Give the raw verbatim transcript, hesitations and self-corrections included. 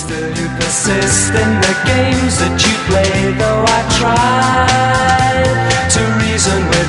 Still you persist in the games that you play, though I tried to reason with